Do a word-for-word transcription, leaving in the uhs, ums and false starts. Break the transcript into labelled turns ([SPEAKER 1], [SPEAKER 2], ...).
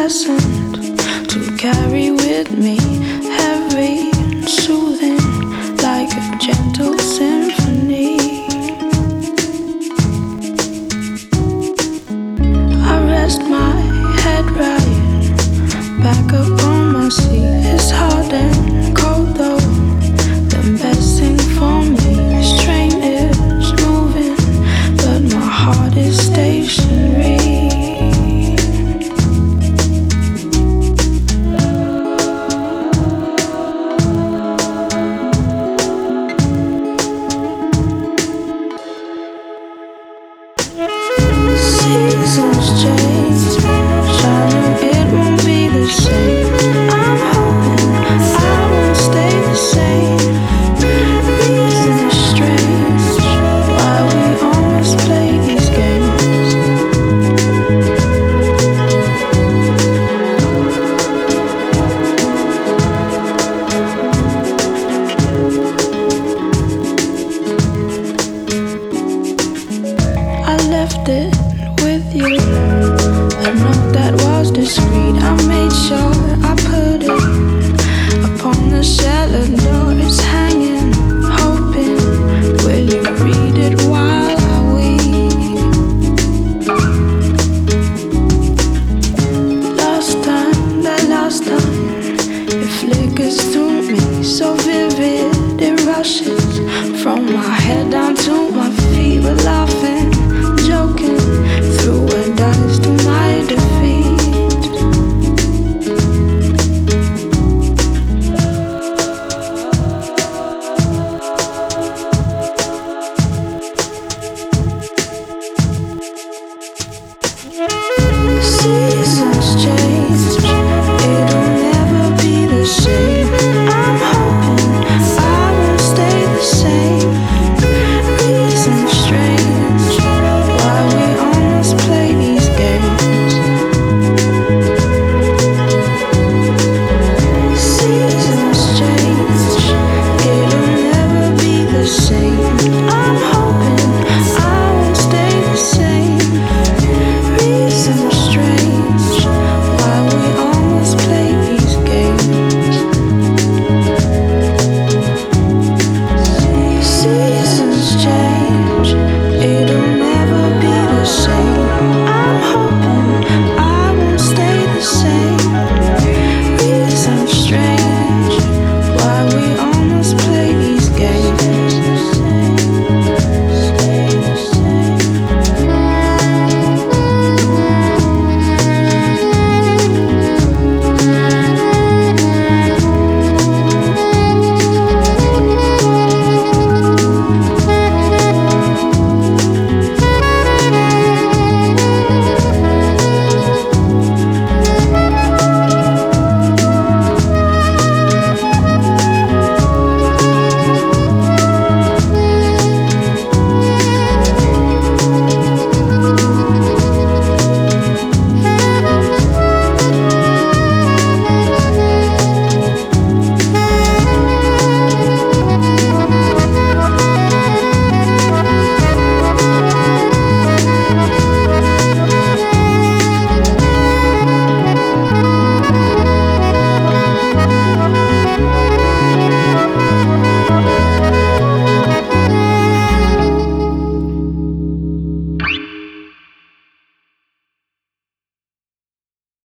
[SPEAKER 1] present to carry with me, heavy and soothing like a gentle symphony. I rest my head right back up on my seat. It's hard and cold though. The best thing for me, this train is moving, but my heart is stationary. Seasons change, shining it won't be the same. I'm hoping I won't stay the same. Reason is strange, why we always play these games. I left it with you, a note that was discreet. I made sure I put it upon the cellar door. It's hanging, hoping, will you read it while I weep? Last time, that last time, it flickers through me, so vivid, it rushes from my head down to my feet. We're laughing, joking, through a dice to my defeat. Seasons change,